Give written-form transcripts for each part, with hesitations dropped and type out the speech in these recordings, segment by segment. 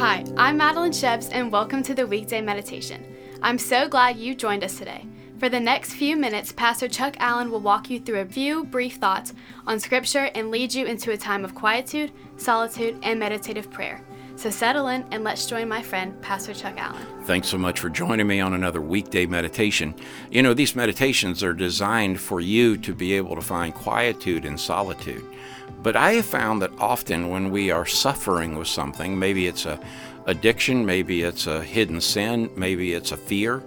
Hi, I'm Madeline Shebs, and welcome to the Weekday Meditation. I'm so glad you joined us today. For the next few minutes, Pastor Chuck Allen will walk you through a few brief thoughts on Scripture and lead you into a time of quietude, solitude, and meditative prayer. So settle in and let's join my friend, Pastor Chuck Allen. Thanks so much for joining me on another weekday meditation. You know, these meditations are designed for you to be able to find quietude and solitude. But I have found that often when we are suffering with something, maybe it's a addiction, maybe it's a hidden sin, maybe it's a fear,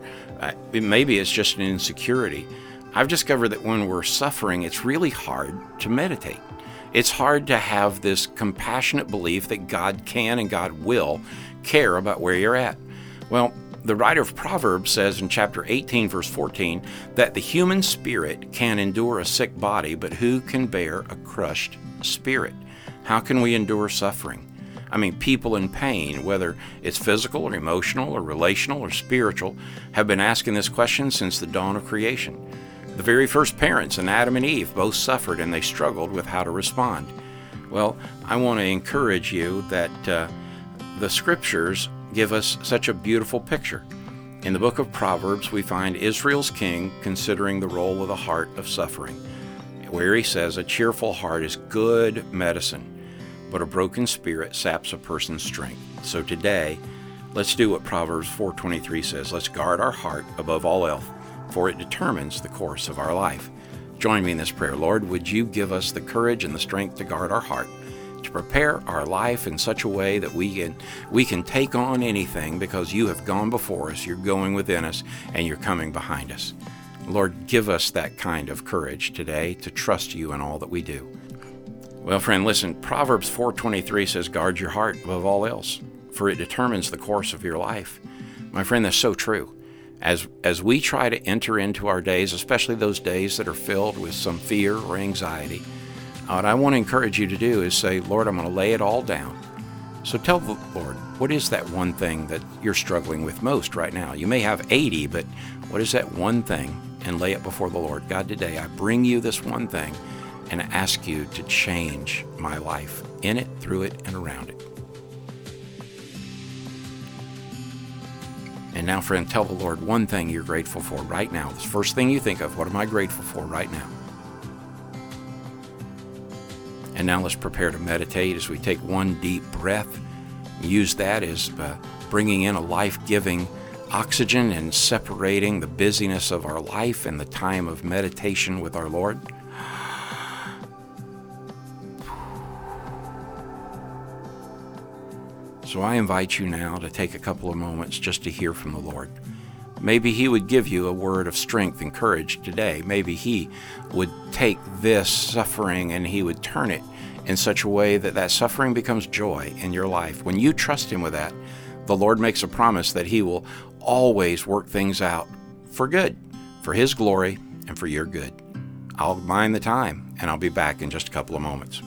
maybe it's just an insecurity. I've discovered that when we're suffering, it's really hard to meditate. It's hard to have this compassionate belief that God can and God will care about where you're at. Well, the writer of Proverbs says in chapter 18, verse 14, that the human spirit can endure a sick body, but who can bear a crushed spirit? How can we endure suffering? I mean, people in pain, whether it's physical or emotional or relational or spiritual, have been asking this question since the dawn of creation. The very first parents, Adam and Eve, both suffered and they struggled with how to respond. Well, I want to encourage you that the Scriptures give us such a beautiful picture. In the book of Proverbs, we find Israel's king considering the role of the heart of suffering, where he says, a cheerful heart is good medicine, but a broken spirit saps a person's strength. So today, let's do what Proverbs 4:23 says. Let's guard our heart above all else, for it determines the course of our life. Join me in this prayer. Lord, would you give us the courage and the strength to guard our heart, to prepare our life in such a way that we can take on anything because you have gone before us, you're going within us, and you're coming behind us. Lord, give us that kind of courage today to trust you in all that we do. Well, friend, listen, Proverbs 4:23 says, guard your heart above all else, for it determines the course of your life. My friend, that's so true. As we try to enter into our days, especially those days that are filled with some fear or anxiety, what I want to encourage you to do is say, Lord, I'm going to lay it all down. So tell the Lord, what is that one thing that you're struggling with most right now? You may have 80, but what is that one thing? And lay it before the Lord. God, today I bring you this one thing and ask you to change my life in it, through it, and around it. And now, friend, tell the Lord one thing you're grateful for right now. This first thing you think of, what am I grateful for right now? And now let's prepare to meditate as we take one deep breath. Use that as bringing in a life-giving oxygen and separating the busyness of our life and the time of meditation with our Lord. So I invite you now to take a couple of moments just to hear from the Lord. Maybe He would give you a word of strength and courage today. Maybe He would take this suffering and He would turn it in such a way that that suffering becomes joy in your life. When you trust Him with that, the Lord makes a promise that He will always work things out for good, for His glory and for your good. I'll mind the time, and I'll be back in just a couple of moments.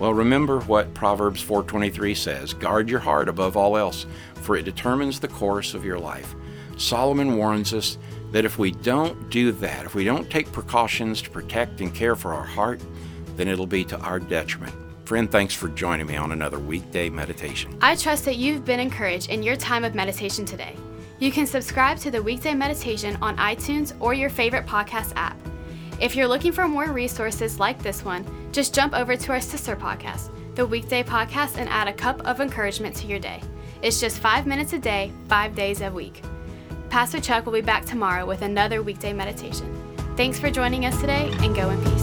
Well, remember what Proverbs 4:23 says, guard your heart above all else, for it determines the course of your life. Solomon warns us that if we don't do that, if we don't take precautions to protect and care for our heart, then it'll be to our detriment. Friend, thanks for joining me on another weekday meditation. I trust that you've been encouraged in your time of meditation today. You can subscribe to the Weekday Meditation on iTunes or your favorite podcast app. If you're looking for more resources like this one, just jump over to our sister podcast, the Weekday Podcast, and add a cup of encouragement to your day. It's just 5 minutes a day, 5 days a week. Pastor Chuck will be back tomorrow with another weekday meditation. Thanks for joining us today, and go in peace.